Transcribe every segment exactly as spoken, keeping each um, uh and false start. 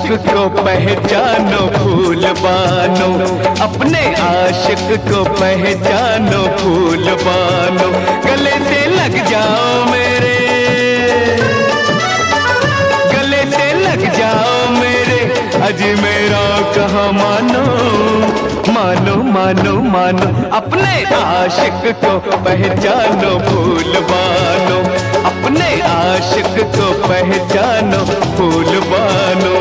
को पहचानो फूल बानो, अपने आशिक को पहचानो फूल बानो। गले से लग जाओ मेरे, गले से लग जाओ मेरे, अजी मेरा कहाँ मानो, मानो मानो मानो, अपने आशिक को पहचानो फूल बानो, अपने आशिक को पहचानो फूल बानो।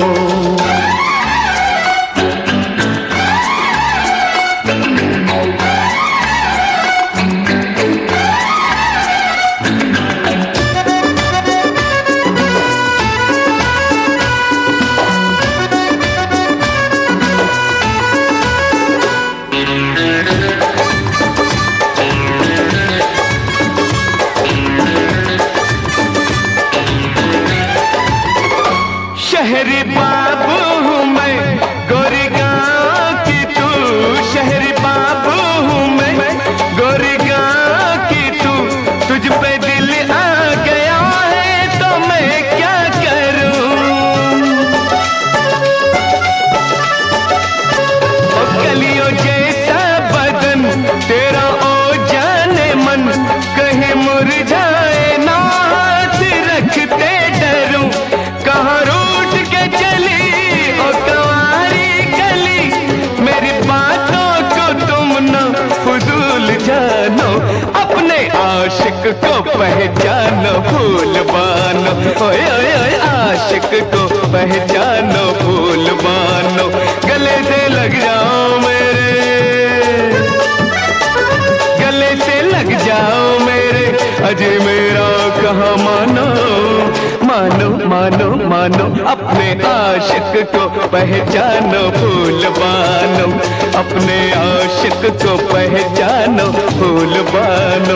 शहरी बाबू हूँ मैं, गोरी गाँव की तू, शहरी बाबू हूँ मैं, गोरी गाँव की तू, तुझ पे दिल आ गया है तो मैं क्या करूँ। ओ कलियों जैसा बदन तेरा ओ जाने मन, कहीं मुरझाए ना हाथ रखते डरूं, कहाँ अपने आशिक को पहचानो फूल बानो, ओए ओए ओए आशिक को पहचानो फूल बानो। गले से लग जाओ मेरे, गले से लग जाओ मेरे, अजी मेरा कहाँ मानो, मानो मानो मानो, अपने आशिक को पहचानो फूल बानो, अपने आशिक को पहचानो फूल बानो।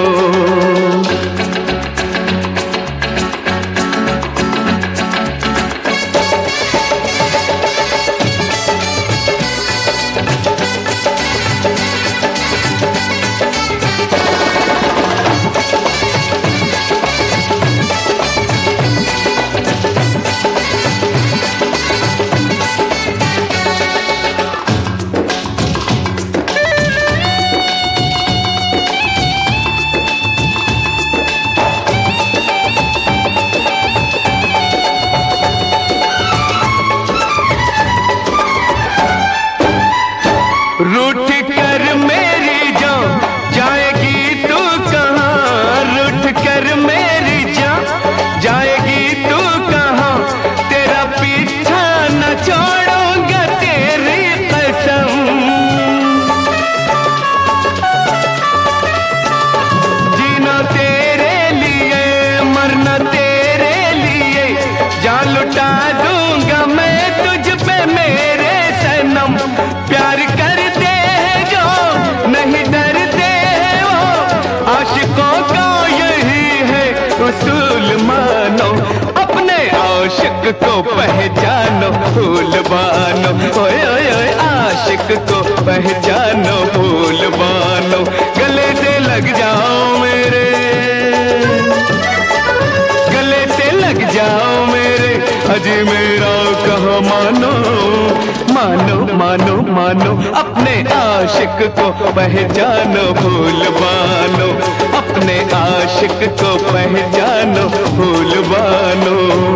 रूठ कर मेरी जान जाएगी तू कहाँ, रूठ कर मेरी जान जाएगी तू कहाँ, तेरा पीछा न छोड़ूंगा तेरी कसम। जीना तेरे लिए मरना तेरे लिए, जान लुटा दूंगा मैं तुझ पे मेरे सनम। प्यार करते हैं जो नहीं डरते हैं वो, आशिकों का यही है उसूल मानो, अपने आशिक को पहचानो फूल बानो, ओए ओए ओए आशिक को पहचानो फूल बानो। गले से लग जाओ मेरे, गले से लग जाओ मेरे, अजी मेरा कहाँ मानो, मानो मानो मानो, अपने आशिक को पहचानो फूल बानो, अपने आशिक को पहचानो फूल बानो।